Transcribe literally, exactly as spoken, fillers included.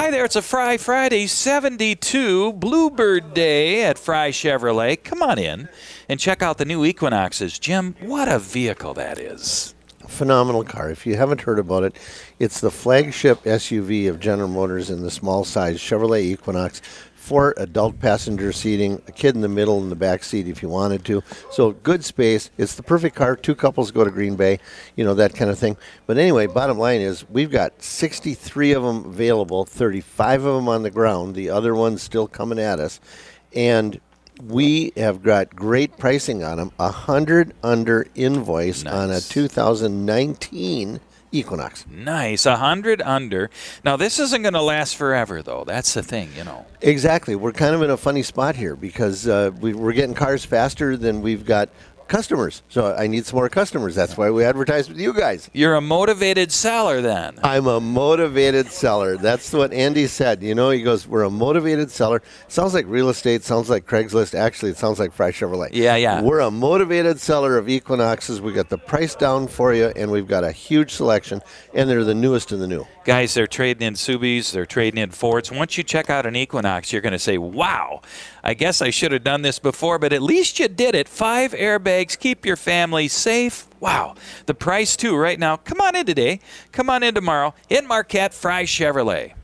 Hi there, it's a Fry Friday, seventy-two, Bluebird Day at Fry Chevrolet. Come on in and check out the new Equinoxes. Jim, what a vehicle that is. Phenomenal car. If you haven't heard about it, it's the flagship S U V of General Motors in the small size Chevrolet Equinox. Four adult passenger seating, a kid in the middle in the back seat if you wanted to. So good space. It's the perfect car. Two couples go to Green Bay, you know, that kind of thing. But anyway, bottom line is we've got sixty-three of them available, thirty-five of them on the ground. The other one's still coming at us. And we have got great pricing on them. one hundred under invoice Nice. on a two thousand nineteen Equinox. Nice, one hundred under. Now, this isn't going to last forever, though. That's the thing, you know. Exactly. We're kind of in a funny spot here because uh, we, we're getting cars faster than we've got customers. So I need some more customers. That's why we advertise with you guys. You're a motivated seller, then. I'm a motivated seller. That's what Andy said. You know, he goes, we're a motivated seller. Sounds like real estate. Sounds like Craigslist. Actually, it sounds like Fry Chevrolet. Yeah, yeah. We're a motivated seller of Equinoxes. We got the price down for you, and we've got a huge selection, and they're the newest in the new. Guys, they're trading in Subies, they're trading in Fords. Once you check out an Equinox, you're going to say, wow, I guess I should have done this before, but at least you did it. Five airbags, keep your family safe. Wow. The price, too, right now. Come on in today. Come on in tomorrow. In Marquette, Fry Chevrolet.